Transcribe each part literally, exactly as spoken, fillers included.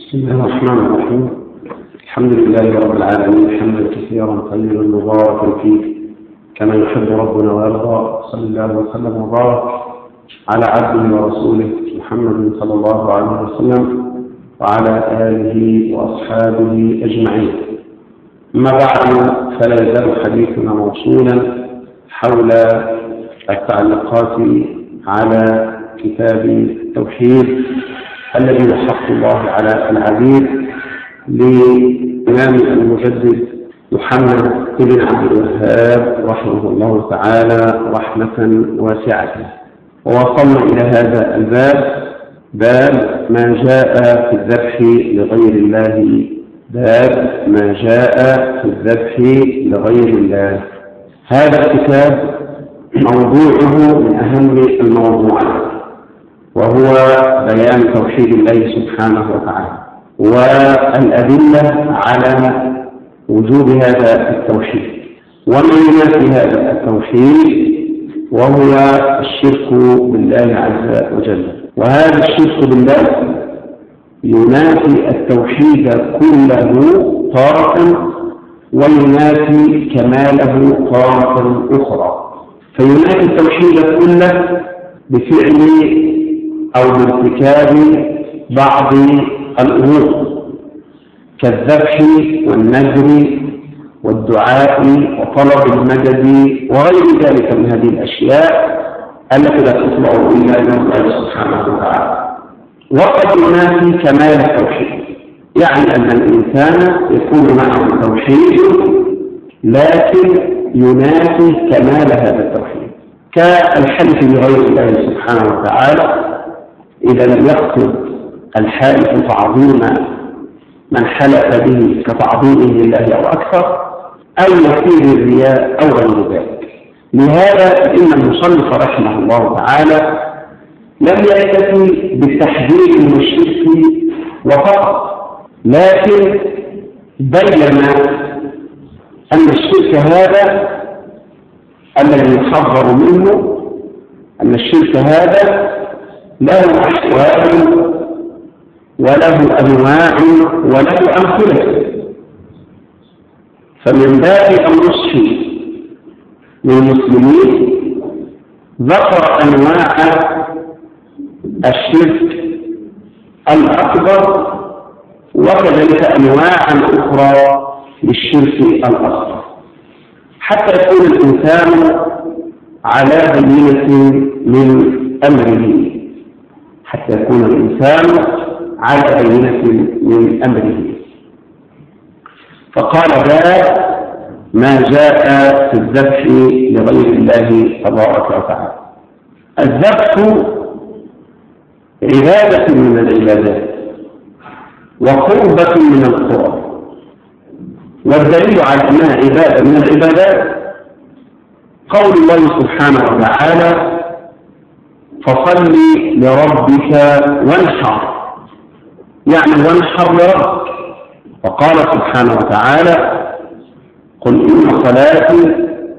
بسم الله الرحمن الرحيم. الحمد لله رب العالمين حمدا كثيرا طيبا مباركا فيه كما يحب ربنا ويرضى. صلى الله وسلم وبارك على عبده ورسوله محمد صلى الله عليه وسلم وعلى آله وأصحابه أجمعين. أما بعد، فلا يزال حديثنا موصولا حول التعليقات على كتاب التوحيد الذي يحق الله على العبيد لإمام المجدد محمد بن عبد الوهاب رحمه الله تعالى رحمة واسعة. ووصلنا إلى هذا الباب، باب ما جاء في الذبح لغير الله. باب ما جاء في الذبح لغير الله. هذا الكتاب موضوعه من أهم الموضوعات، وهو بيان توحيد الله سبحانه وتعالى والأدلة على وجوب هذا التوحيد وما ينافي هذا التوحيد، وهو الشرك بالله عز وجل. وهذا الشرك بالله ينافي التوحيد كله تارة وينافي كماله تارة أخرى. فينافي التوحيد كله بفعل أو بارتكاب بعض الأمور كالذبح والنذر والدعاء وطلب المدد وغير ذلك من هذه الأشياء التي لا تطلع إلا من الله سبحانه وتعالى. وقد ينافي كمال التوحيد، يعني أن الإنسان يكون معه توحيد لكن ينافي كمال هذا التوحيد، كالحلف بغير الله سبحانه وتعالى. إذا لم يقصد الحالف تعظيم من حلف به كتعظيمه لله أو أكثر، أو يفيد الرياء أو غير ذلك. لهذا إن المصنف رحمه الله تعالى لم يكتفي بالتحذير من الشرك وفقط، لكن بين أن الشرك هذا الذي يحذر منه، أن الشرك هذا له أحوال وله أنواع وله أمثلة. فمن باب النصح للمسلمين ذكر أنواع الشرك الأكبر وكذلك أنواعا أخرى للشرك الأصغر، حتى يكون الإنسان على بينة من أمره حتى يكون الإنسان على بينة من أمره. فقال باب ما جاء في الذبح لغير الله تبارك وتعالى. الذبح عبادة من العبادات وقربة من القرب، والدليل على أنها عبادة من العبادات قول الله سبحانه وتعالى فصل لربك وانحر، يعني وانحر لربك. وقال سبحانه وتعالى قل إن صلاتي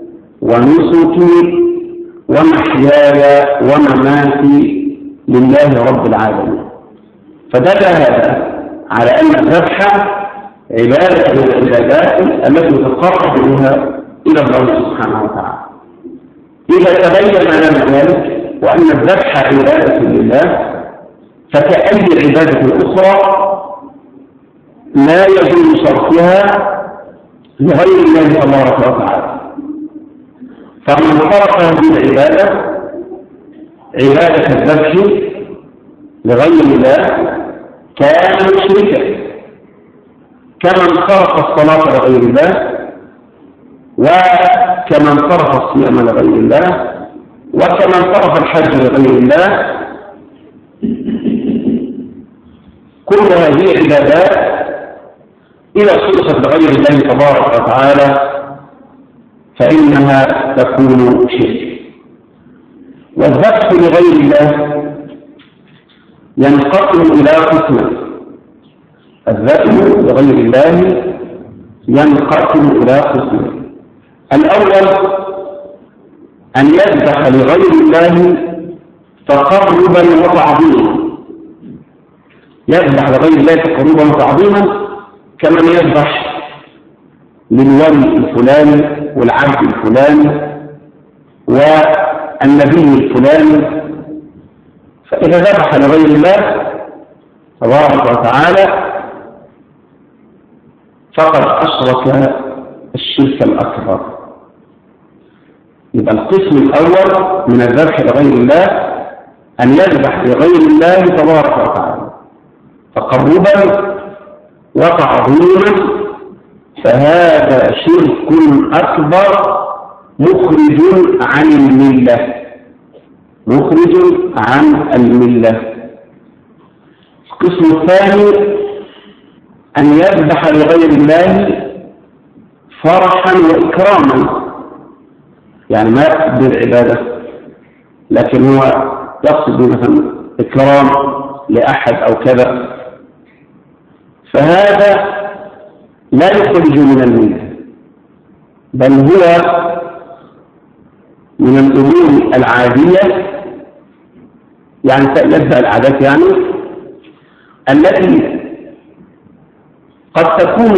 ونسكي ومحياي ومماتي لله رب العالمين. فدل هذا على أن الذبح عبادة من العبادات التي تقرب بها إلى الله سبحانه وتعالى. إذا تبين لنا ذلك وأن الذبح عبادة لله، فكأي عبادة أخرى لا يجوز صرفها لغير الله تبارك وتعالى. فمن صرف هذه العبادة عبادة الذبح لغير الله كان مشركا، كمن صرف الصلاة لغير الله وكمن صرف الصيام لغير الله وكمن صرف الحج لغير الله. كل هذه عبادات إذا صرفت لغير الله تبارك وتعالى فإنها تكون شرك. والذبح لغير الله ينقسم إلى قسمين. الذبح لغير الله ينقسم إلى قسمين. الأول أن يذبح لغير الله تقربا وتعظيما، يذبح لغير الله تقربا وتعظيما كمن يذبح للولي الفلاني والعبد الفلاني والنبي الفلاني. فإذا ذبح لغير الله تبارك وتعالى فقد أشرك الشرك الأكبر. يبقى القسم الأول من الذبح لغير الله أن يذبح لغير الله تبارك وتعالى تقربا وتعظيما، فهذا شرك أكبر مخرج عن الملة مخرج عن الملة. القسم الثاني أن يذبح لغير الله فرحا وإكراما، يعني ما يقصد بالعبادة لكن هو يقصد مثلا إكرام لأحد أو كذا، فهذا لا يخرج من الملة، بل هو من الأمور العادية، يعني تألفها العادات يعني التي قد تكون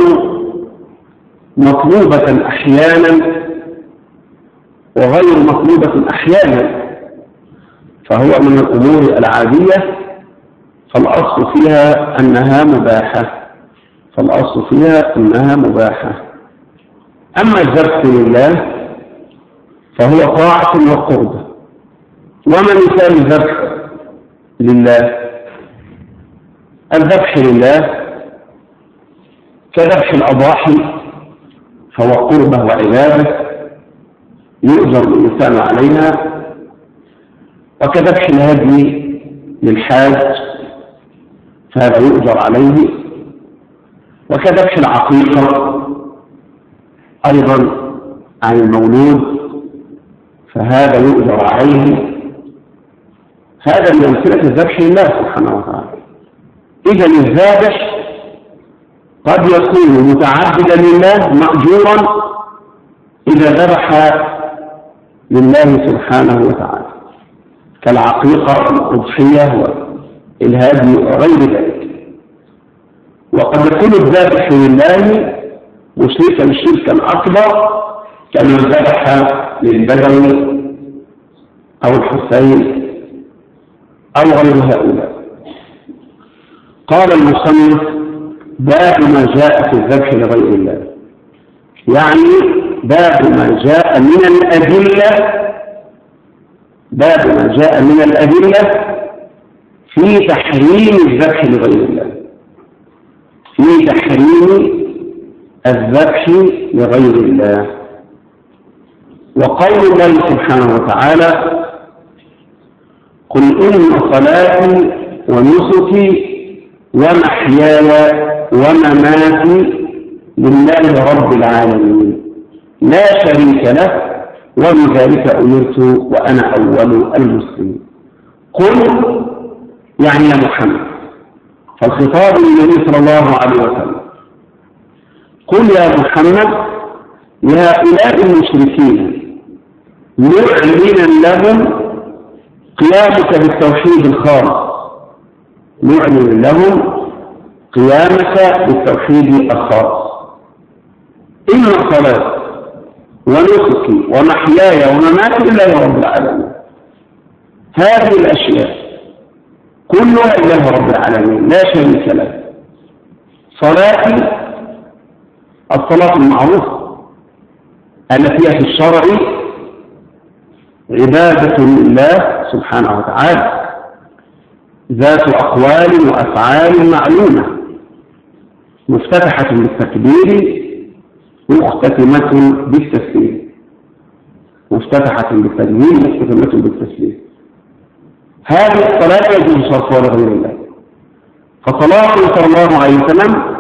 مطلوبة أحيانا وغير مطلوبة أحيانا، فهو من الأمور العادية فالأصل فيها أنها مباحة فالأصل فيها أنها مباحة. أما الذبح لله فهو طاعة وقربة. وما مثال الذبح لله؟ الذبح لله كذبح الأضاحي فهو قربة وعبادة يؤجر الإنسان عليها، وكذبح الهدي للحاج فهذا يؤجر عليه، وكذبح العقيقة أيضا عن المولود فهذا يؤجر عليه. هذا من أمثلة الذبح لله سبحانه وتعالى. إذا الذابح قد يكون متعبدا لله مأجورا إذا ذبح لله سبحانه وتعالى كالعقيقة والأضحية والهدي وغير ذلك. وقد يكون الذابح لله مشركا شركا أكبر كمن ذبح للبدوي أو الحسين أو غير هؤلاء. قال المصنف: باب ما جاء في الذبح لغير الله، يعني باب ما جاء من الأدلة باب ما جاء من الأدلة في تحريم الذبح لغير الله في تحريم الذبح لغير الله. وقول الله سبحانه وتعالى: قل إن صلاتي ونسكي ومحياي ومماتي لله رب العالمين لا شريك له وبذلك أمرت وأنا أول المسلمين. قل يعني يا محمد، فالخطاب للنبي صلى الله عليه وسلم: قل يا محمد لهؤلاء المشركين معلنا لهم قيامك بالتوحيد الخالص معلن لهم قيامك بالتوحيد الخالص. إن صلاتي ونسكي ومحياي ومماتي لله رب العالمين. هذه الأشياء كلها لله رب العالمين لا شريك له. صلاتي الصلاة المعروفة التي في الشرع عبادة لله سبحانه وتعالى ذات أقوال وأفعال معلومة مفتتحة بالتكبير مختتمة بالتسليم مفتتحة بالتكبير مختتمة بالتسليم. هذه الصلاة يجوز صرفها لغير الله، فصلاة صلى الله عليه وسلم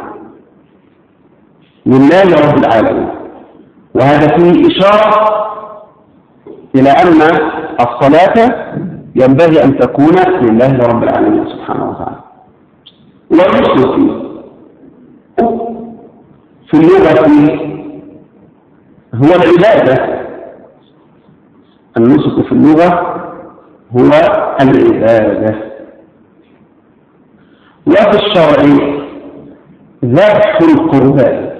لله رب العالمين. وهذا فيه إشارة إلى أن الصلاة ينبغي أن تكون لله رب العالمين سبحانه وتعالى. والنسك في اللغة هو العبادة. النسك في اللغة هو العبادة. وفي الشرع ذبح القربان،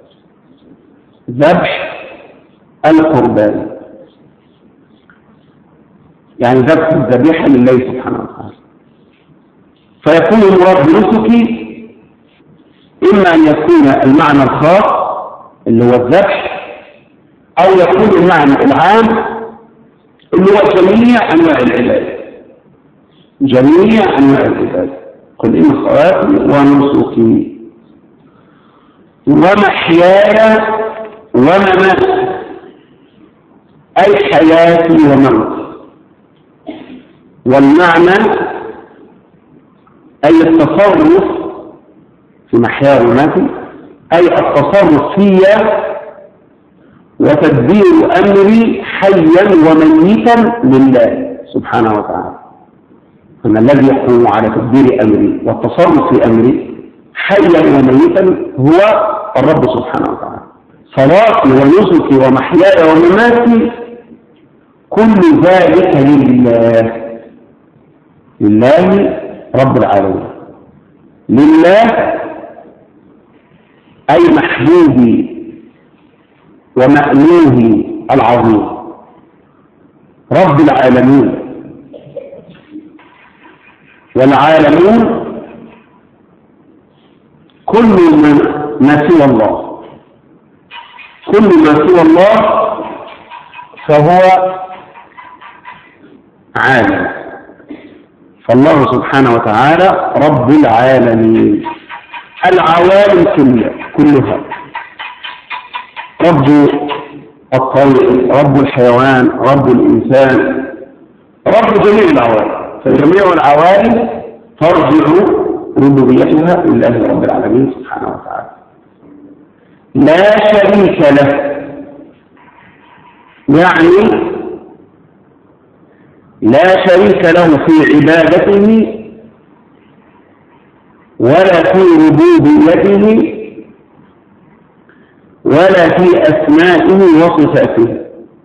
ذبح القربان يعني ذبح الذبيحة لله سبحانه وتعالى. فيكون المراد بنسكي إما أن يكون المعنى الخاص اللي هو الذبح، أو يكون المعنى العام اللي هو جميع أنواع العبادة، جميع أنواع العبادة. قل إن صلاتي ونسكي ومحياي ومماتي، أي حياتي وموتي. والمعنى أي التصرف في محياي ومماتي، أي التصرف فيا وتدبير أمري حيا وميتا لله سبحانه وتعالى. أن الذي يقوم على تدبير أمري والتصرف في أمري حيا وميتا هو الرب سبحانه وتعالى. صلاتي ونسكي ومحياي ومماتي كل ذلك لله، لله رب العالمين، لله أي محبوبي ومألوهي العظيم رب العالمين. والعالمون كل ما سوى الله، كل ما سوى الله فهو عالم. فالله سبحانه وتعالى رب العالمين، العوالم كلها، رب الطير، رب الحيوان، رب الإنسان، رب جميع العوالم. فجميع العوالم ترجع ربوبيتها لله رب العالمين سبحانه وتعالى، لا شريك له. يعني لا شريك له في عبادته ولا في ربوبيته ولا في أسمائه وصفاته.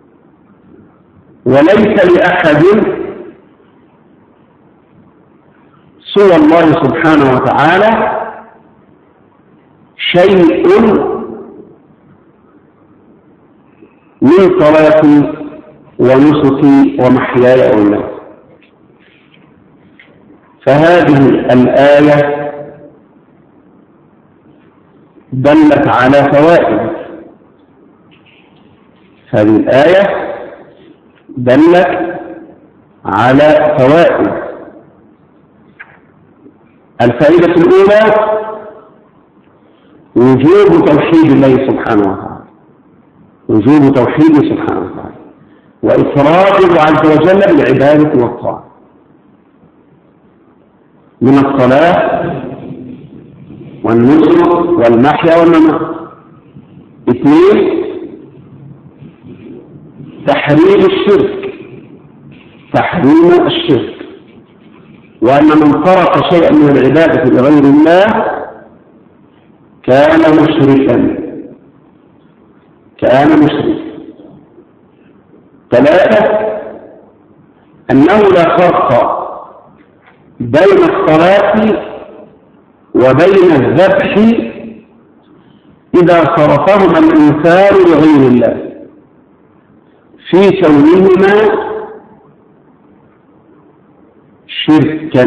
وليس لأحد سوى الله سبحانه وتعالى شيء من صلاتي ونسكي ومحياي ومماتي. فهذه الآية دلت على فوائد، هذه الآية دلت على فوائد. الفائدة الأولى وجوب توحيد الله سبحانه وتعالى، وجوب توحيده سبحانه وتعالى وإفراده عز وجل بالعبادة والطاعة من الصلاة والنسك والمحيا والممات. اثنين تحريم الشرك، تحريم الشرك، وأن من ترك شيئا من العبادة لغير الله كان مشركا، كان مشركا. ثلاثة أنه لا فرق بين الصلاة وبين الذبح إذا صرفهما الإنسان لغير الله في كونهما شركا.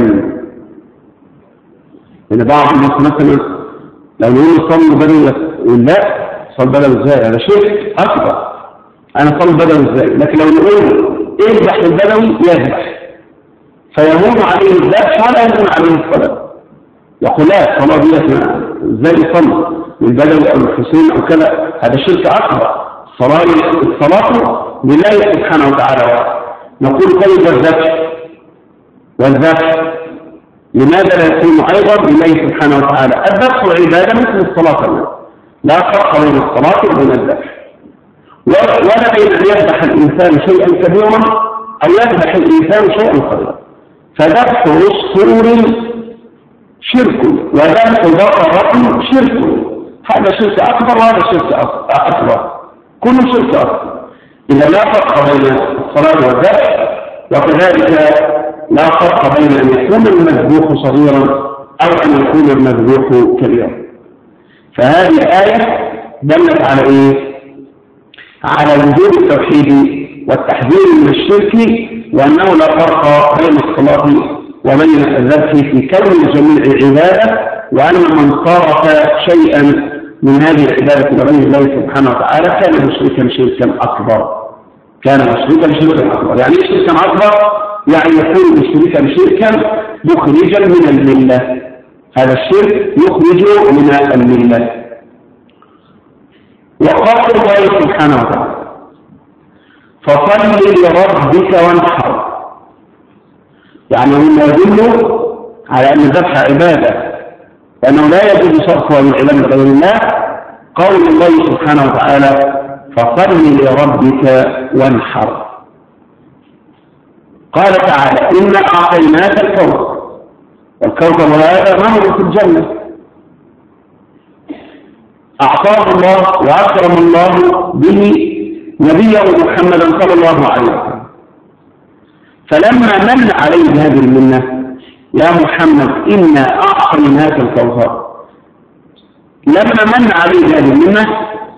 يعني بعض الناس مثلا لو نقول صلوا بدل يقول لا، صل بدل ازاي؟ هذا شرك أكبر، أنا صل بدل ازاي؟ لكن لو نقول اذبح البدوي يذبح فيهون عليه الذبح ولا يهون عليه الصلاة، يقول لا الصلاة دي ازاي يصلي للبدوي أو الحسين أو كذا، هذا شرك أكبر. الصلاة الصلاة لله سبحانه وتعالى. نقول طيب الذبح، والذبح لماذا لا يكون أيضا لله سبحانه وتعالى؟ الذبح عبادة مثل الصلاة، لا فرق بين الصلاة وبين الذبح، ولا بين أن يذبح الإنسان شيئا كبيرا أو يذبح الإنسان شيئا صغيرا. فذبح عصفور شرك وذبح بقرة شرك، هذا شرك أكبر وهذا شرك أكبر، كل شرك أكبر. إذا لا فرق بين الصلاة والذبح، وكذلك لا فرق بين أن يكون المذبوح صغيرا أو أن يكون المذبوح كبيرا. فهذه الآية دلت على إيه؟ على وجود التوحيد والتحذير من الشرك، وأنه لا فرق بين الصلاة وبين الذبح في كون جميع عبادة، وأن من صرف شيئا من هذه العبادة لغير الله سبحانه وتعالى كان مشركا شركا أكبر. كان مشركا شركا أكبر. يعني إيه شركا أكبر؟ يعني يكون مشركا شركا مخرجا من الملة. هذا الشرك يخرج من الملة. وقال الله سبحانه وتعالى فصل لربك وانحر، يعني مما يدل على أن الذبح عبادة وأنه لا يجوز صرفها من عبادة غير الله. قول الله سبحانه وتعالى فصل لربك وانحر. قال تعالى إنا أعطيناك الكوثر، والكوثر هذا نهر في الجنة أعطاه الله وأكرم الله به نبيه محمدا صلى الله عليه وسلم. فلما من عليه هذه المنة يا محمد إنا أعطيناك الكوثر، لما من عليه هذه المنة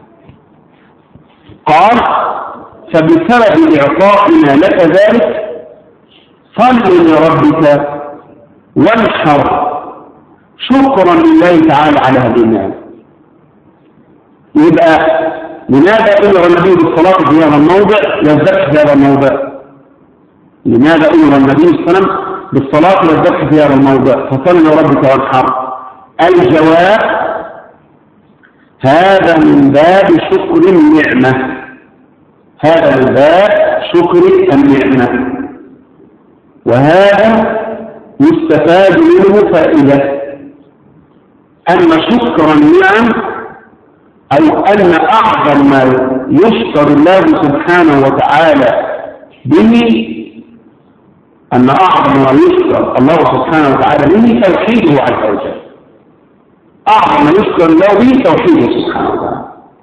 قال فبسبب إعطائنا لك ذلك صل لربك وانحر شكرا لله تعالى على هذه النعمة. يبقى لماذا أمر النبي بالصلاة في هذا الموضع والذبح في هذا الموضع؟ لماذا أمر النبي صلى الله عليه وسلم بالصلاة والذبح في هذا الموضع؟ فصل لربك وانحر. الجواب هذا من باب شكر النعمة، هذا من باب شكر النعمة، وهذا يستفاد منه فائدة أن شكر النعم أو أن أعظم ما يشكر الله سبحانه وتعالى به، أن أعظم ما يشكر الله سبحانه وتعالى به توحيده عز وجل. أعظم ما يشكر الله به توحيده سبحانه وتعالى.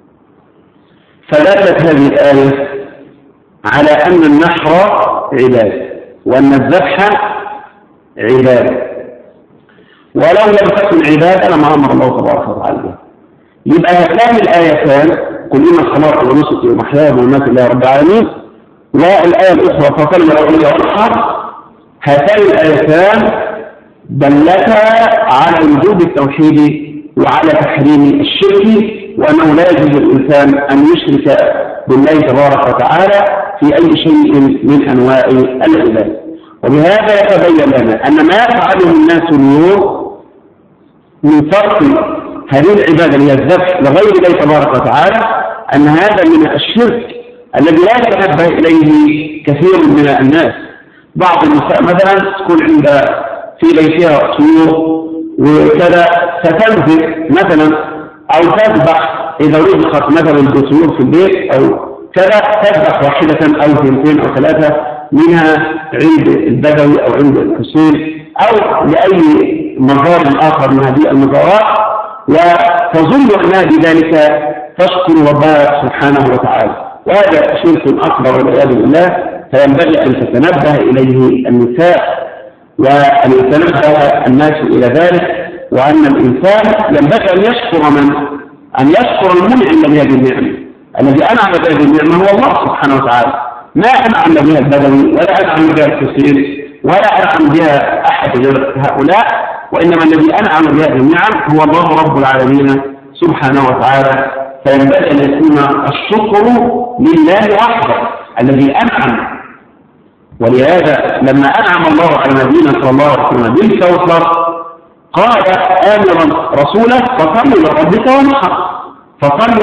فدلت هذه الآية على أن النحر عبادة وأن الذبح عبادة، ولو لم تكن عبادة لما أمر الله تبارك وتعالى بها. يبقى هاتان الآيتان قل إن الصلاة ونسكي ومحياي ومماتي لله رب العالمين، والآية الأخرى فصل لربك وانحر، هاتان الآيتان دلتا على وجوب التوحيد وعلى تحريم الشرك، وأنه لا يجوز الإنسان أن يشرك بالله تبارك وتعالى في أي شيء من أنواع العبادة. وبهذا يتبين لنا أن ما يفعله الناس اليوم من فرق هذه العبادة اللي هي الذبح لغير الله تبارك وتعالى أن هذا من الشرك الذي لا يتنبه إليه كثير من الناس. بعض النساء مثلا تكون عند في بيتها طيور وكذا فتنذر مثلا أو تذبح إذا رزقت مثلا بطيور في البيت أو كذا، تذبح واحدة أو اثنتين أو ثلاثة منها عند البدوي أو عند الحسين أو لأي مزار آخر من هذه المزارات، وتظن أنها بذلك تشكر ربها سبحانه وتعالى. وهذا شرك أكبر والعياذ بالله. فينبغي أن تتنبه إليه النساء وأن يتنبه الناس إلى ذلك، وأن الإنسان ينبغي أن يشكر من أن يشكر المنعم بهذه النعمة. الذي أنعم بهذه النعمة هو الله سبحانه وتعالى، ما أنعم بها البدوي ولا أنعم بها الحسين ولا أنعم بها أحد غير هؤلاء، وإنما الذي أنعم بهذه النعم هو الله رب العالمين سبحانه وتعالى. فينبغي أن يكون الشكر لله وحده الذي أنعم. ولهذا لما أنعم الله على نبينا صلى الله عليه وسلم بالكوثر قال آمرا رسوله فصل لربك وانحر، فصل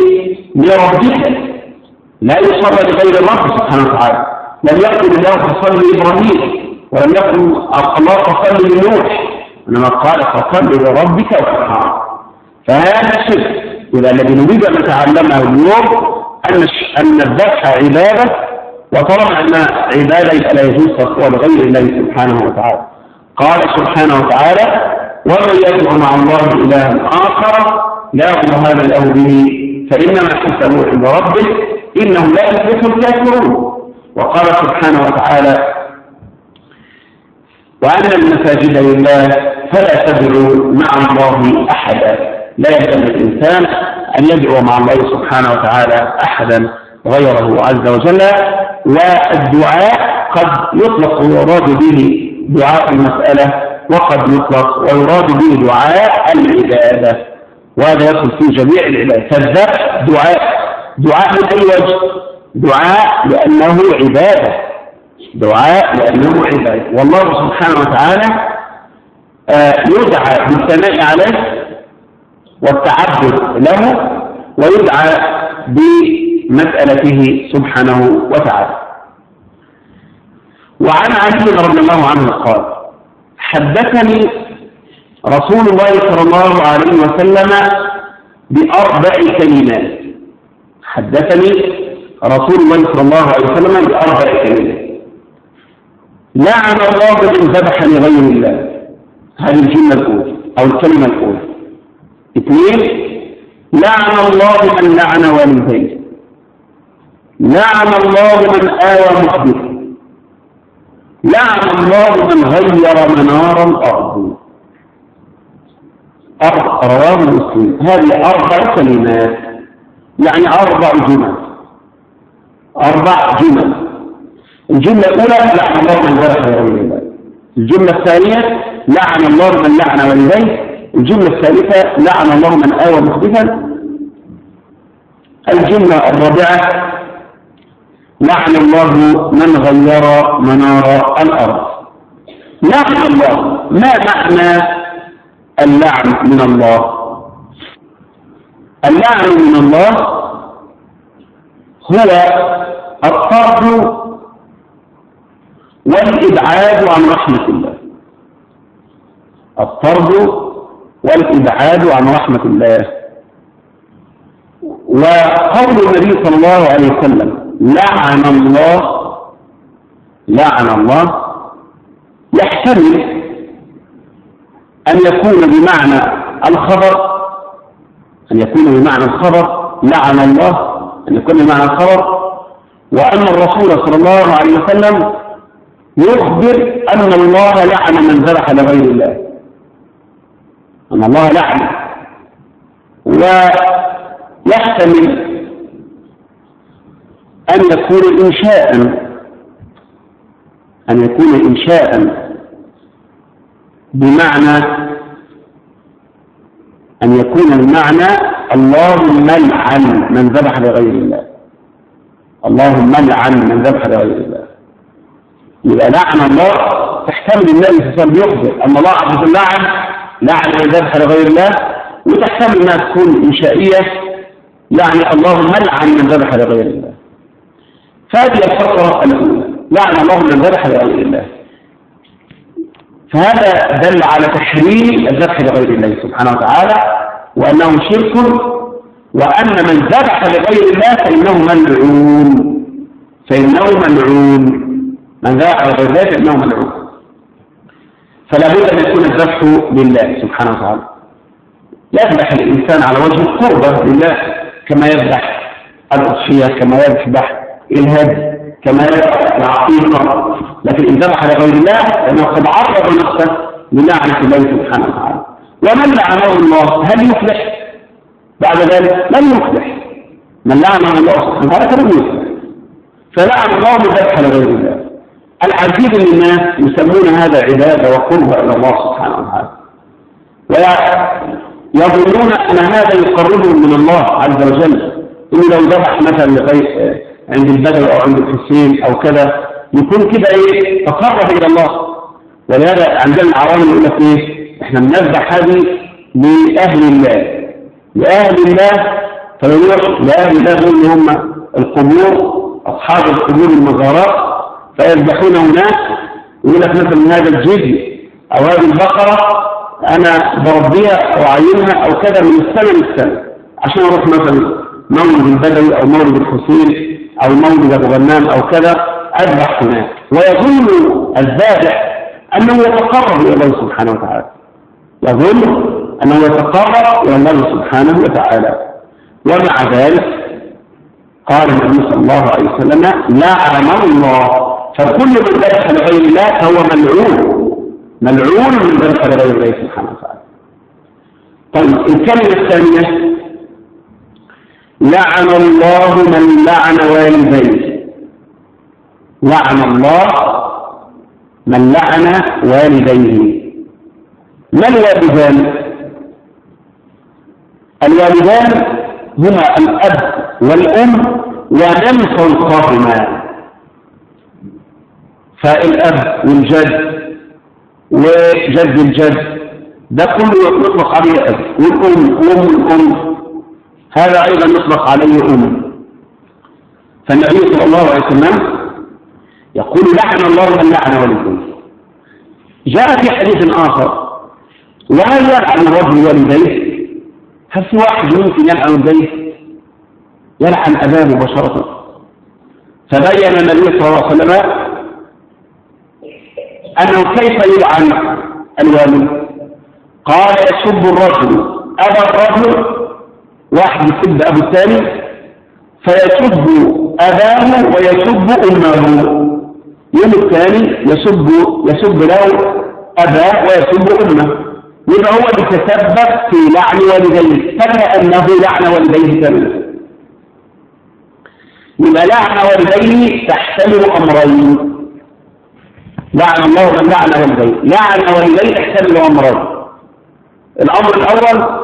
لربك، لا يصلى لغير الله سبحانه وتعالى. لم يقل الله فصل لإبراهيم ولم يقل الله فصل لنوح، إنما قال فصل لربك وانحر. فهذا الشرك. إذا الذي نريد أن نتعلمه اليوم أن أن الذبح عبادة، وطالما أن عبادة لا يجوز صرفها لغير الله سبحانه وتعالى. قال سبحانه وتعالى ومن يدعو مع الله إلها آخر لا برهان له به فإنما حسبه عند ربه إنه لا يفلح الكافرون. وقال سبحانه وتعالى وأن المساجد لله فلا تدعوا مع الله أحدا. لا يلزم الإنسان أن يدعو مع الله سبحانه وتعالى أحدا غيره عز وجل. والدعاء قد يطلق ويراد به دعاء المسألة، وقد يطلق ويراد به دعاء العبادة، وهذا يدخل في جميع العبادات. فالذبح دعاء، دعاء من أي وجه؟ دعاء لأنه عبادة، دعاء لأنه عبادة. والله سبحانه وتعالى يدعى بالثناء عليه والتعبد له، ويدعى بمسألته سبحانه وتعالى. وعن علي رضي الله عنه قال: حدثني رسول الله صلى الله عليه وسلم بأربع كلمات. حدثني رسول الله صلى الله عليه وسلم بأربع كلمات: لعن الله من ذبح لغير الله. هذه الجملة الأولى أو الكلمة الأولى. اثنين: لعن الله من لعن والديه. لعن الله من آوى محدث. لعن الله من غير منار الأرض. رواه مسلم. هذه أربع كلمات، يعني أربع جمل. أربع جمل. الجملة الأولى: لعن الله من ذبح لغير الله. الجملة الثانية: لعن الله من لعن والديه. الجملة الثالثة: لعن الله من آوى محدثا. الجملة الرابعة: لعن الله من غير منار الأرض. لعن الله، ما معنى اللعن من الله؟ اللعن من الله هو الطرد والإبعاد عن رحمة الله. الطرد والإبعاد عن رحمة الله. وقول النبي صلى الله عليه وسلم لعن الله، لعن الله، يحتمل أن يكون بمعنى الخبر، أن يكون بمعنى الخبر لعن الله، أن يكون بمعنى الخبر، وأن الرسول صلى الله عليه وسلم يخبر أن الله لعن من ذبح لغير الله، أن الله لعن. ويحتمل أن يكون إنشاء، أن يكون إنشاء بمعنى أن يكون المعنى اللهم لعن من ذبح لغير الله، اللهم لعن من ذبح لغير الله. يبقى لعن الله تحتمل النبي صلى الله عليه وسلم يخبر أن الله عز وجل لعن لعن من ذبح لغير الله، وتحتمل أنها تكون إنشائية، يعني اللهم لعن من ذبح لغير الله. فهذه الفقرة الأولى: لعن الله من ذبح لغير الله. فهذا دل على تحريم الذبح لغير الله سبحانه وتعالى، وأنه شرك، وأن من ذبح لغير الله فإنه ملعون، فإنه ملعون، من ذبح لغير الله فإنه ملعون. فلا بد أن يكون الذبح لله سبحانه وتعالى. يذبح الإنسان على وجه القربة لله، كما يذبح الأضحية، كما يذبح الهدي، كما يذبح العقيقة. لكن إن ذبح لغير الله لأنه قد عرض نفسه للعنة الله سبحانه وتعالى. ومن لعنه الله هل يفلح بعد ذلك؟ لن يفلح. من لعنه الله سبحانه وتعالى لن يفلح. فلعن الله من ذبح لغير الله. العديد من الناس يسمون هذا عبادة وقربة إلى الله سبحانه وتعالى، ويظنون أن هذا يقربهم من الله عز وجل. إنه لو ذبح مثلا لغير عند البدوي أو عند الحسين أو كذا يكون كده إيه تقرب إلى الله. ولهذا عندنا العوام يقول لك إيه؟ إحنا بنذبح هذه لأهل الله، لأهل الله. فيروح لأهل الله دول هم القبور، أصحاب القبور المزارات، فيذبحون هناك. يقول لك مثلا هذا الجزء أو هذه البقرة أنا بربيها أو أعينها أو كذا من السنة للسنة عشان أروح مثلا مولد البدوي أو مولد الحسين أو مولد أبو غنام أو كذا أذبح هناك. ويظن الذابح أنه يتقرب إلى الله سبحانه وتعالى، يظن أنه يتقرب إلى الله سبحانه وتعالى. ومع ذلك قال النبي صلى الله عليه وسلم لعن الله. فكل من ذبح لغير الله فهو ملعون، ملعون من ذبح لغير الله سبحانه وتعالى. طيب الكلمة الثانية: لعن الله من لعن والديه. لعن الله من لعن والديه. ما الوالدان؟ الوالدان هما الأب والأم ومن فوقهما، فالأب والجد وجد الجد ده كله يطلق عليه أب، والأم وأم الأم هذا أيضا يطلق عليه أم. فالنبي صلى الله عليه وسلم يقول: لعن الله من لعن والديه. جاء في حديث آخر: وهل يلعن الرجل والديه؟ هل في واحد ممكن يلعن والديه؟ يلعن أباه مباشرة. فبين النبي صلى الله عليه وسلم أنه كيف يلعن الوالد. قال: يسب الرجل أبا الرجل، واحد يسب أبو الثاني، فيسب أباه ويسب أمه. يوم الثاني يسب يسب له أباه ويسب أمه، يبقى هو يتسبب في لعن والديه فكأنه لعن والديه كاملا. يبقى لعن والديه تحتمل أمرين. لعن الله من لعن والديه. لعن والديه تحتمل أمرين. الأمر الأول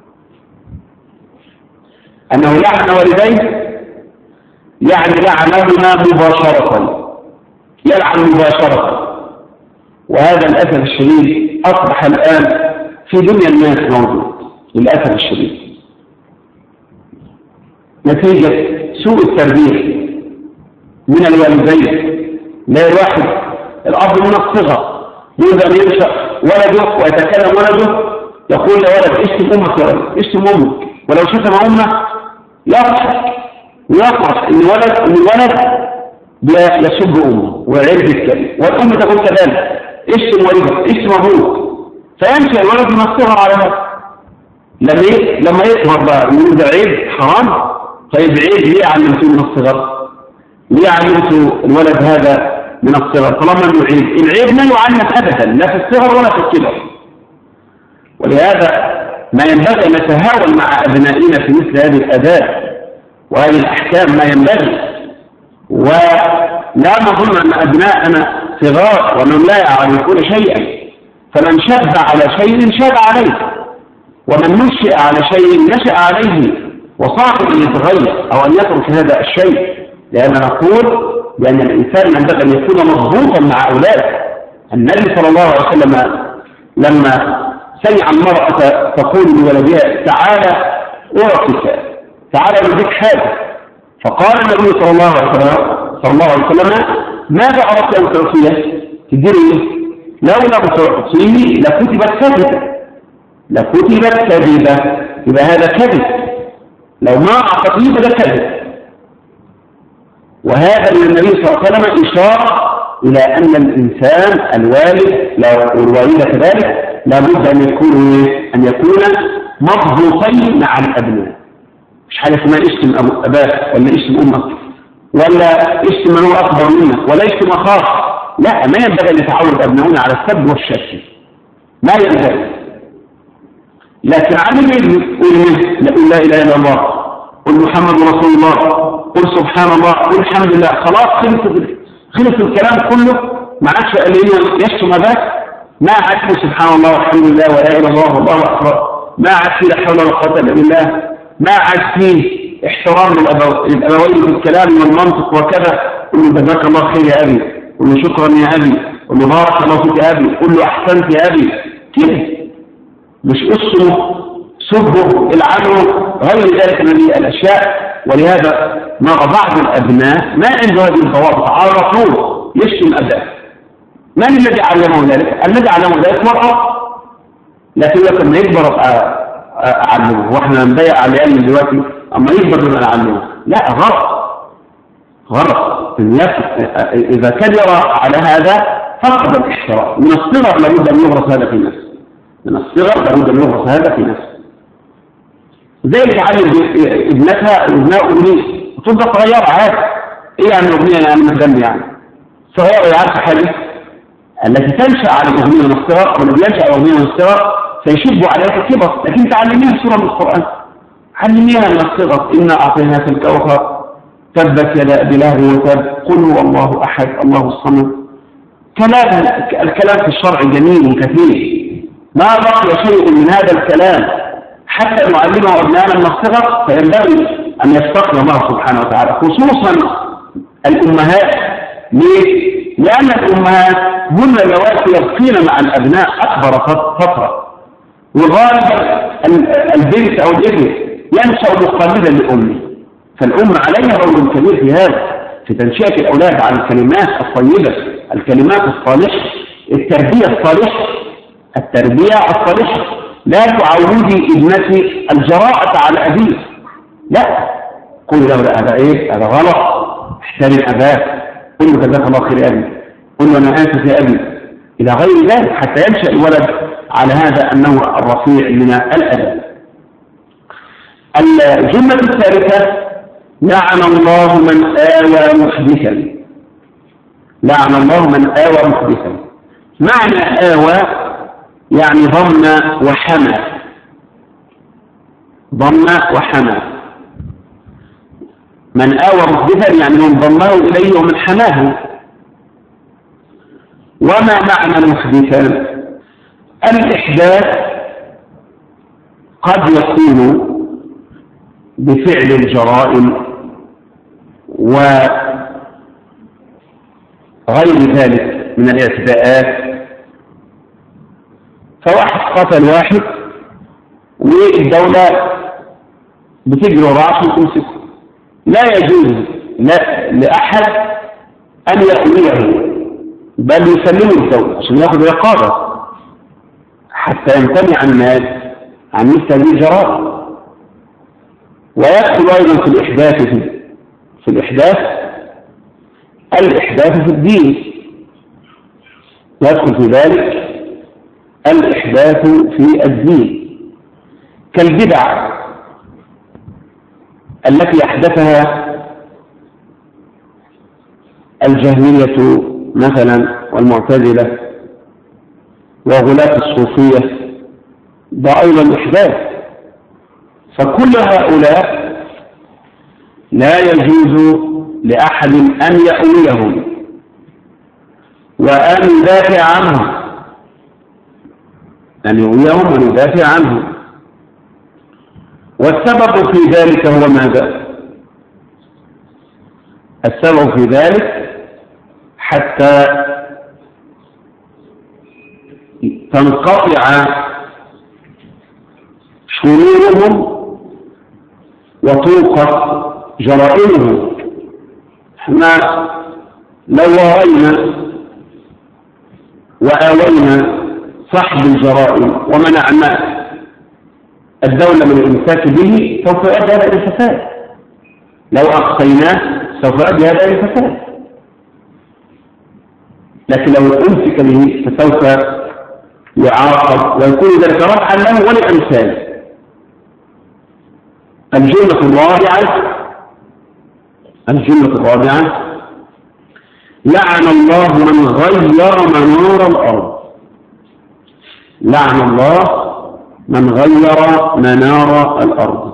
أنه لعن والديه يعني لعنهما مباشرة، يلعن مباشرة. وهذا للأسف الشديد أصبح الآن في دنيا الناس موجود للأسف الشديد، نتيجة سوء التربية من الوالدين. لا الواحد الأب من الصغر يبدأ أن ينشأ ولده ويتكلم ولده يقول لولد: اشتم أمك يا ولد، اشتم أمك. ولو شتم أمه يضحك ويفرح إن ولد إن الولد يسب أمه ويعرف الكلمة، والأم تقول كذلك: اشتم والدك، اشتم أبوك. فينشأ الولد من الصغر على هذا. لما لما يكبر بقى يقول ده عيب حرام. طيب عيب ليه علمته من الصغر؟ ليه علمته الولد هذا من الصغر طالما انه عيب؟ العيب لا يعلم ابدا لا في الصغر ولا في الكبر. ولهذا ما ينبغي ان نتهاون مع ابنائنا في مثل هذه الاداب وهذه الاحكام، ما ينبغي. ولا نظن ان ابناءنا صغار وانهم لا يعرفون شيئا، فمن شب على شيء شاب عليه، ومن نشئ على شيء نشأ عليه، وصاحب ان يتغير او ان يترك هذا الشيء. لان نقول بان الانسان ينبغي ان يكون مضبوطا مع اولاده. النبي صلى الله عليه وسلم لما سمع المرأة تقول لولدها: تعالى أعطيك، تعالى أريدك حاجة، فقال النبي صلى الله عليه وسلم صلى الله عليه وسلم: ماذا أردت أن تعطيه؟ تديره إيه؟ لولا تعطيه لكتبت كذبة، لكتبت كذبة. يبقى هذا كذب، لو ما أعطيه فده كذب. وهذا من النبي صلى الله عليه وسلم إشارة إلى أن الإنسان الوالد والوالدة كذلك لابد أن يكون أن يكون مضبوطين مع الأبناء. مش حاجة اسمها اشتم أباك ولا اشتم أمك ولا اشتم من هو أكبر منك ولا اشتم أخاك. لا، ما ينبغي أن يتعود أبناؤنا على السب والشتم، ما ينبغي. لكن علم يقول لا إله إلا الله، قل محمد رسول الله، قل سبحان الله، قل الحمد لله، خلاص خلص خلص الكلام كله. ما عادش قال لي يشتم أباك، ما عاد فيه سبحان الله والحمد لله ولا إله إلا الله والله أكبر، ما عاد فيه لا حول ولا قوة إلا بالله، ما عاد فيه احترام للأبوين في الكلام والمنطق وكذا. قل له جزاك الله خير يا أبي، قل له شكرا يا أبي، قل له بارك الله فيك يا أبي، قل له أحسنت يا أبي. كده مش اسمه سبه العنه غير ذلك من الأشياء. ولهذا نرى بعض الأبناء ما عنده هذه الضوابط على طول يشتم أباه. من الذي علمه ذلك؟ الذي علمه ذلك مرأة، لكن لما يكبر أعلمه، واحنا نضيع على العلم دلوقتي، أما يكبر بما نعلمه. لا، غلط غلط. إذا كان يرى على هذا فقد الاحترام. من الصغر لابد أن يغرس هذا في نفسه، من الصغر لابد أن يغرس هذا في نفسه. زي اللي تعلم ابنتها ابناء أغنية وتبقى صغيرة عادي. إيه يعني أغنية؟ يعني مهدم يعني صغيرة، عارفة حاجة التي تنشأ على الأغنية من الصغر والذي ينشأ على الأغنية من الصغر سيشب عليك الكبر، لكن تعلميها سورة من القرآن، علميها من الصغر. إنا أعطيناك الكوثر، تبت يدا أبي لهب وتب، قل هو الله أحد الله الصمد. كلام الكلام في الشرع جميل وكثير، ما بقي شيء من هذا الكلام حتى نعلمه أبنائنا من الصغر، فينبغي أن يستقر الله سبحانه وتعالى، خصوصا الأمهات. ليه؟ لأن الأمهات هن اللواتي يبقين مع الأبناء أكبر فترة، وغالبا البنت أو الابن ينشأ مقلدا لأمه، فالأم عليها دور كبير في هذا، في تنشئة الأولاد على الكلمات الطيبة، الكلمات الصالحة، التربية الصالحة، التربية الصالحة. لا تعودي ابنتي الجراءة على أبيك، لا، قل له لا هذا إيه؟ هذا غلط، احترم أباك، قل له جزاك الله خير يا أبي، قل له أنا آسف يا أبي، إلى غير ذلك، حتى ينشأ الولد على هذا النوع الرفيع من الأدب. الجملة الثالثة: لعن الله من آوى محدثا. لعن الله من آوى محدثا. معنى آوى يعني ضم وحمى، ضم وحمى. من آوى محدثا يعني من ضمه إليه ومن حماه. وما معنى محدثا؟ الإحداث قد يكون بفعل الجرائم وغير ذلك من الاعتداءات. فواحد قتل واحد والدولة بتجري وراه وتمسكه، لا يجوز لا لأحد أن يأويه، بل يسلمه الدولة عشان يأخذ رقابة حتى يمتنع الناس عن مثل هذه الجرائم. ويدخل أيضا في الإحداث في, في الإحداث الإحداث في الدين، يدخل في ذلك الإحداث في الدين كالبدع التي أحدثها الجهمية مثلا والمعتزلة وغلاة الصوفية، ده أيضا إحداث. فكل هؤلاء لا يجوز لأحد أن يأويهم وأن يدافع عنهم، أن يؤويهم وأن يدافع عنهم. والسبب في ذلك هو ماذا؟ السبب في ذلك حتى تنقطع شرورهم وتوقف جرائمهم. احنا لو وغينا وآوينا صاحب الجرائم ومنعنا الدولة من الإمساك به سوف يؤدي هذا إلى الفساد، لو أقصيناه سوف يؤدي هذا إلى الفساد، لكن لو أمسك به فسوف يعاقب ويكون ذلك رفعا له وللأمثال. الجملة الرابعة الجملة الرابعة لعن الله من غير منار الأرض. لعن الله من غير منار الأرض.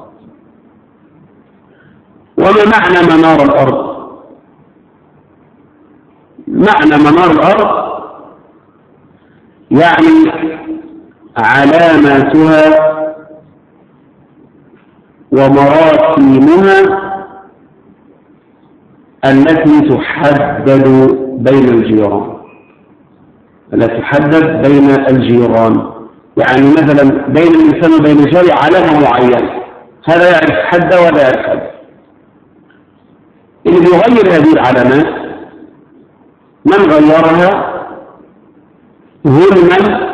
وما معنى منار الأرض؟ معنى منار الأرض يعني علاماتها ومراسيمها التي تحدد بين الجيران، التي تحدد بين الجيران. يعني مثلا بين الإنسان وبين جاري علامة معينة، هذا يعرف حد ولا يعرف حد. اللي يغير هذه العلامات من غيرها ظلما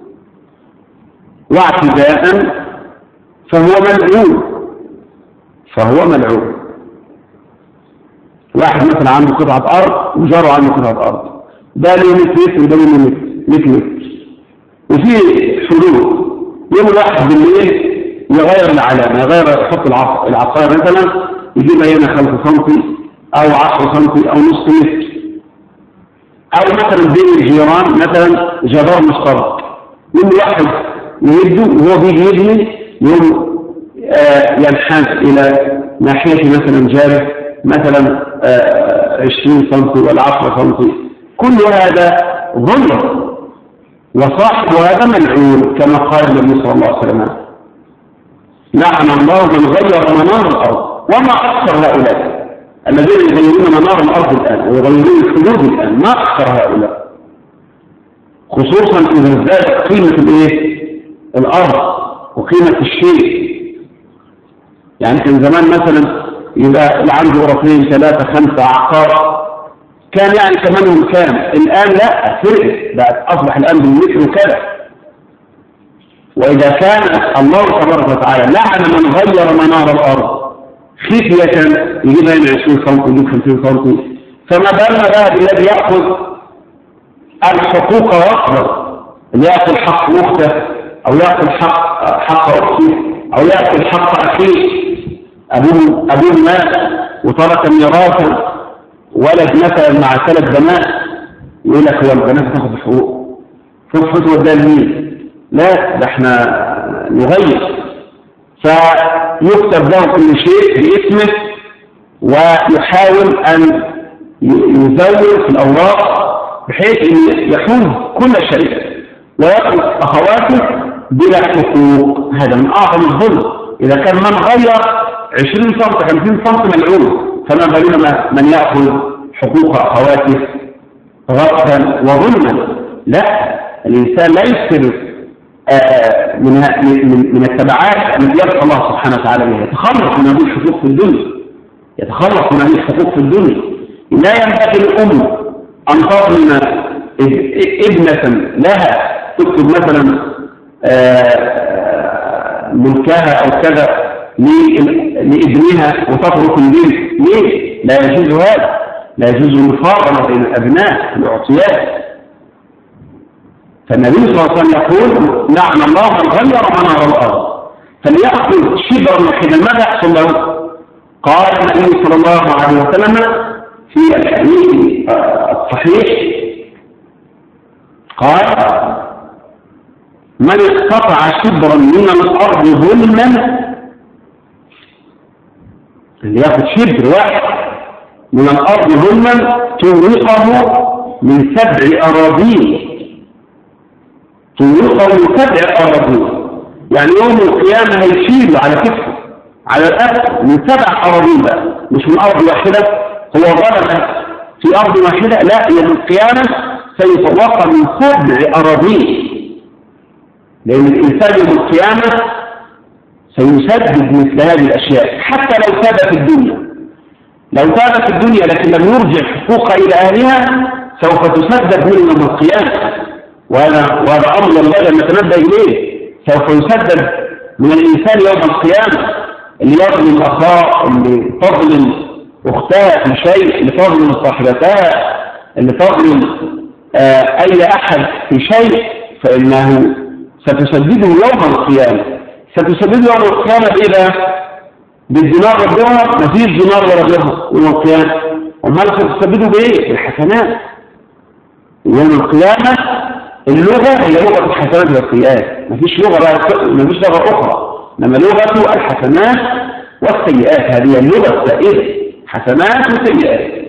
واعتداء فهو ملعون، فهو ملعون. واحد مثلا عنده قطعة أرض وجاره عنده قطعة أرض، ده له مئة متر وده له مئة متر، وفي حدود. يوم الواحد بالليل يغير العلامة، يغير يحط العصاية مثلا يجيبها هنا خمسة سنتي أو عشرة سنتي أو نص متر، أو مثلا بين الجيران مثلا جدار مشترك، يوم واحد يهده وهو بيجي يبني يوم آه ينحاز إلى ناحية مثلا جاره مثلا آه عشرين سنتي ولا عشرة سنتي، كل هذا ظلم، وصاحب هذا ملعون كما قال النبي صلى الله عليه وسلم: لعن الله من غير منار الأرض. وما أكثر هؤلاء الذين يغيرون منار الأرض الآن ويغيرون الحدود الآن، ما أكثر هؤلاء، خصوصا إذا ازدادت قيمة الإيه؟ الأرض وقيمة الشيء. يعني كان زمان مثلا يبقى اللي عنده غرفين ثلاثة خمسة عقار كان يعني ثمنهم كام؟ الآن لا، فرق بقت، أصبح الآن بالمتر كذا. وإذا كان الله تبارك وتعالى لعن من غير منار الأرض خفية يجيبها من عشرين سم ويجيب خمسين سم، فما بالنا بقى بالذي يأخذ الحقوق وأكبر، اللي يأخذ حق أخته أو يأخذ حق حق أخته أو يأخذ حق أخيه، أبوه أبوه مات وترك ميراثا، ولد مثلا مع ثلاث بنات، يقول لك هو البنات تاخذ حقوق، شوف فتوى ده لمين؟ لا، ده احنا نغير. فيكتب له كل شيء باسمه ويحاول أن يزور في الأوراق بحيث أن يحوز كل شيء ويأخذ أخواته بلا حقوق. هذا من أعظم الظلم. إذا كان من غير عشرين سم خمسين سم ملعون، فما بالنا من يأخذ حقوق أخواته غصبا وظلما؟ لا، الإنسان لا يكثر آه من من من التبعات التي يرفع الله سبحانه وتعالى بها، يتخلص من هذه الحقوق في الدنيا، يتخلص من هذه الحقوق في الدنيا. لا ينبغي للأم أن تظلم ابنة لها، تكتب مثلا آه ملكها أو كذا لابنها وتترك البنت. ليه؟ لا يجوز هذا، لا يجوز المفاضلة بين الأبناء في العطيات. فالنبي صلى الله عليه وسلم يقول: لعن الله من غير منار الأرض. فليأخذ شبرا واحدا ماذا يحصل له؟ قال النبي صلى الله عليه وسلم في الحديث الصحيح، قال: من اقتطع شبرا من الأرض ظلما، اللي يأخذ شبر واحد من الأرض ظلما توقه من سبع أراضين، توقه من سبع أراضين. يعني يوم القيامة هيشيل على كتفه على الأرض من سبع أراضين بقى، مش من أرض واحدة. هو ظلم في أرض واحدة، لا، يوم القيامة سيتوقع من سبع أراضين، لأن الإنسان يوم القيامة سيسدد مثل هذه الأشياء حتى لو تاب في الدنيا. لو تاب في الدنيا لكن لم يرجع حقوقها إلى أهلها سوف تسدد من يوم القيامة. وهذا وهذا أمر ينبغي أن نتنبه إليه. سوف يسدد من الإنسان يوم القيامة. اللي يظلم أخاه، اللي تظلم أختها في شيء، اللي تظلم صاحبتها، اللي تظلم آه أي أحد في شيء، فإنه ستسدده يوم القيامة. ستسدده يوم القيامة إذا بالدينار والدرهم، ما فيش دينار ولا درهم يوم القيامة. وما ستسدده بإيه؟ بالحسنات. يوم القيامة اللغة هي لغة الحسنات والسيئات، ما فيش لغة ما فيش لغة أخرى، لما لغة الحسنات والسيئات، هذه اللغة السائدة، حسنات وسيئات.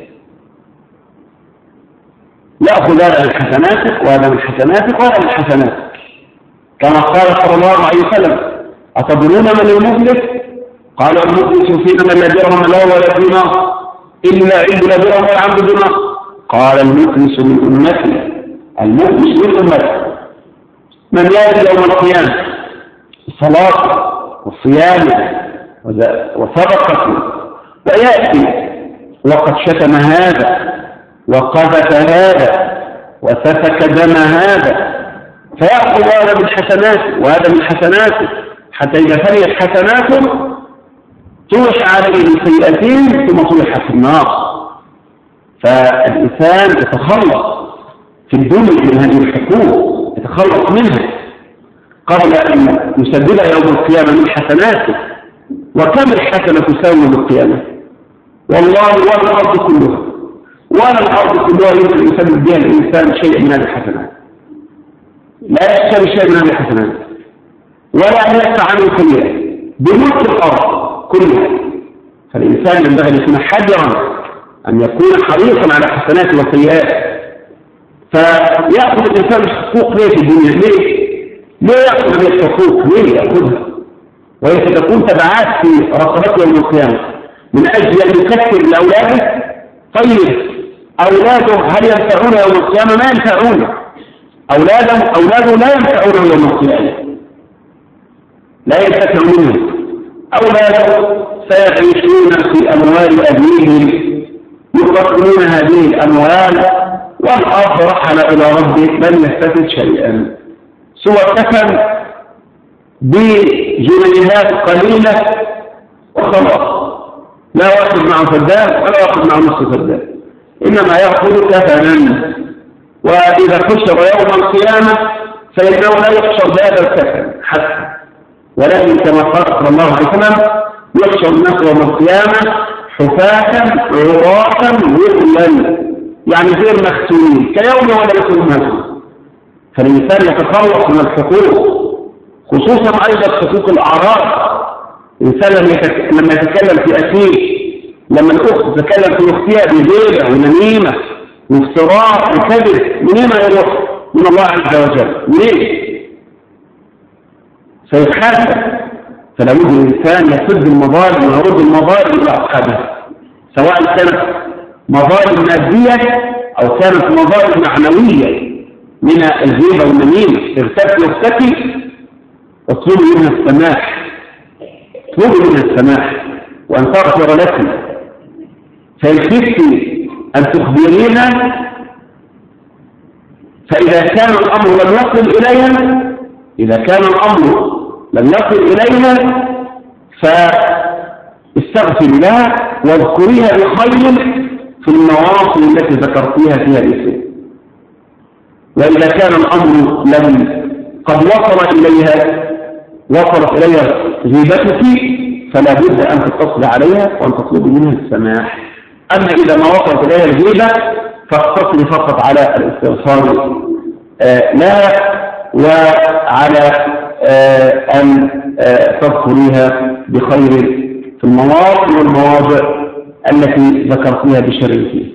يأخذ هذا من حسناتك وهذا من حسناتك وهذا من حسناتك، كما قال صلى الله عليه وسلم: أتدرون من المفلس؟ قال: المفلس فينا من لا درهم له ولا دينار إلا عنده لا درهم ولا عنده دينار. قال: المفلس من أمتي، المفلس من أمتي من يأتي يوم القيامة صلاة وصيام وصدقة، ويأتي وقد شتم هذا وقذف هذا وسفك دم هذا، فيأخذ هذا من حسناته وهذا من حسناته، حتى إذا فنيت حسناته طرح عليه سيئتين ثم طرح في النار. فالإنسان يتخلص في الدنيا من هذه الحقوق، يتخلص منها قبل أن يسددها يوم القيامة من حسناته. وكم الحسنة تساوي يوم القيامة؟ والله والأرض كلها ولا الأرض كلها يمكن يسبب بها الإنسان شيء من هذه الحسنات، لا يشتري شيء من هذه الحسنات ولا أن يدفع عنه سيئة بملك الأرض كلها. فالإنسان ينبغي أن يكون حذرا، أن يكون حريصا على حسنات وسيئات. فيأخذ الإنسان الحقوق ليه في الدنيا؟ ليه؟ ليه يأخذ هذه الحقوق؟ ليه يأخذها؟ وهي ستكون تبعات في رقبته يوم القيامة من أجل أن يكثر لأولاده. طيب أولاده هل ينفعون يوم القيامة؟ ما ينفعون. أولاده أولاده لا ينفعون يوم القيامة، لا ينتفع منهم. أولاده سيعيشون في أموال أبيهم يقسمون هذه الأموال، والأب رحل إلى ربه لم يستفد شيئا سوى كفن بجنيهات قليلة وخلاص، لا واخذ معه فدان ولا واخذ معه نصف فدان، إنما يأخذ كفنا. وإذا حشر يوم القيامة فإنه لا يحشر بهذا الكفن حتى، ولكن كما قال صلى الله عليه وسلم يحشر الناس يوم القيامة حفاة عراة غرلا، يعني غير مختونين كيوم ولدتهم الناس. فالإنسان يتخلص من الحقوق، خصوصا أيضا حقوق الأعراض. الإنسان لما يتكلم في أخيه، لما الأخت تتكلم في أختها بغيبة ونميمة وافتراء وكذب، منين يروح؟ من الله عز وجل. ليه؟ فيتحاسب. فلا بد الإنسان يسد المظالم ويرد المظالم إلى أصحابها، سواء كانت مظالم مادية أو كانت مظالم معنوية من الغيبة والنميمة. ارتكي واختكي واطلبوا منها السماح، اطلبوا منها السماح وأن تغفر لكم. فإن خفت أن تخبرينا، فإذا كان الأمر لم يصل إليها إذا كان الأمر لم يصل إليها فاستغفري لها واذكريها بخير في المواطن التي ذكرتيها فيها الإسلام. وإذا كان الأمر لم قد وصل إليها وصلت إليها غيبتك، فلا بد أن تتصل عليها وأن تطلب منها السماح. أما إذا ما وصلت إليها الغيبة فاقتصري فقط على الاستغفار آه لها، وعلى آه أن آه تذكريها بخير في المواطن والمواضع التي ذكرتيها بشر فيه.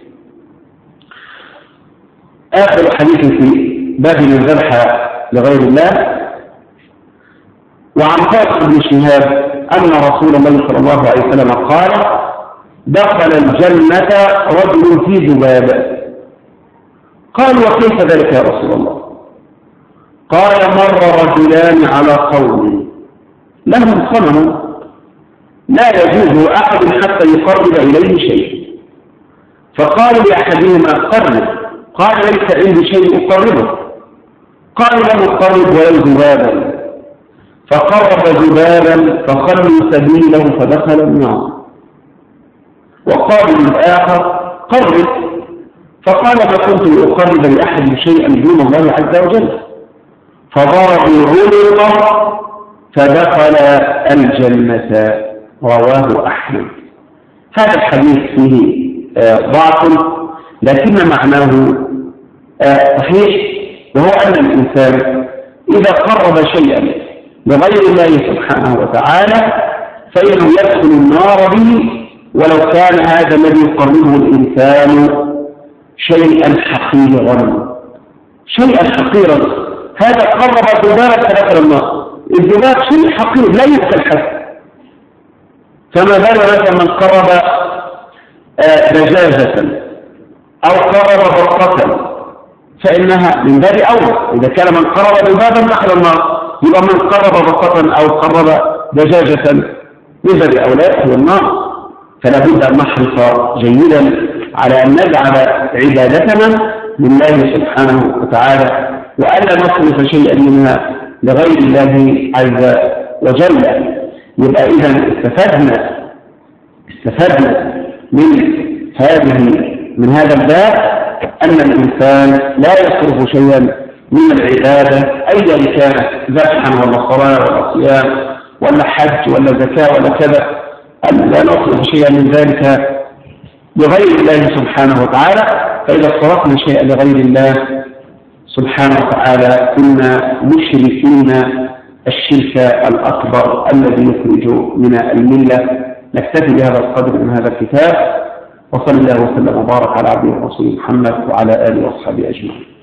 آخر حديث في باب من ذبح لغير الله. وعن طارق بن شهاب أن رسول الله صلى الله عليه وسلم قال: دخل الجنة رجل في ذبابة. قال: وكيف ذلك يا رسول الله؟ قال: مر رجلان على قوم لهم صنم لا يجوز أحد حتى يقرب إليه شيء، فقال لأحدهما: قرب. قال: ليس عندي شيء أقربه. قال له: قرب ولو ذبابا. فقرب ذبابا فخلوا سبيله فدخل النار. وقال للآخر: قرب. فقال: ما كنت لأقرب لأحد شيئا دون الله عز وجل. فضربوا عنقه فدخل الجنة. رواه أحمد. هذا الحديث فيه ضعف لكن معناه صحيح، وهو أن الإنسان إذا قرب شيئا لغير الله سبحانه وتعالى فإنه يدخل النار به، ولو كان هذا الذي يقربه الإنسان شيئا حقيرا شيئا حقيرا. هذا قرب الذبابة فدخل النار. الذباب شيء حقير لا يمكن حسب، فما بال مثلا من قرب دجاجة أو قرب برقة فإنها من باب أولى. إذا كان من قرب ذبابا دخل النار، يبقى من قرب برقة أو قرب دجاجة من باب أولى هو النار. فلا بد أن نحرص جيدا على أن نجعل عبادتنا لله سبحانه وتعالى، وألا نصرف شيئا منها لغير الله عز وجل. يبقى إذا استفدنا استفدنا من هذه من هذا الباب أن الإنسان لا يصرف شيئا من العبادة أيا كانت، ذبحا ولا صلاة ولا صيام ولا حج ولا زكاة ولا كذا، أن لا نصرف شيئا من ذلك لغير الله سبحانه وتعالى. فإذا صرفنا شيئا لغير الله سبحانه وتعالى كنا مشركين الشرك الأكبر الذي يخرج من الملة. نكتفي بهذا القدر من هذا الكتاب، وصلى الله وسلم وبارك على عبده ورسوله محمد وعلى آله وأصحابه أجمعين.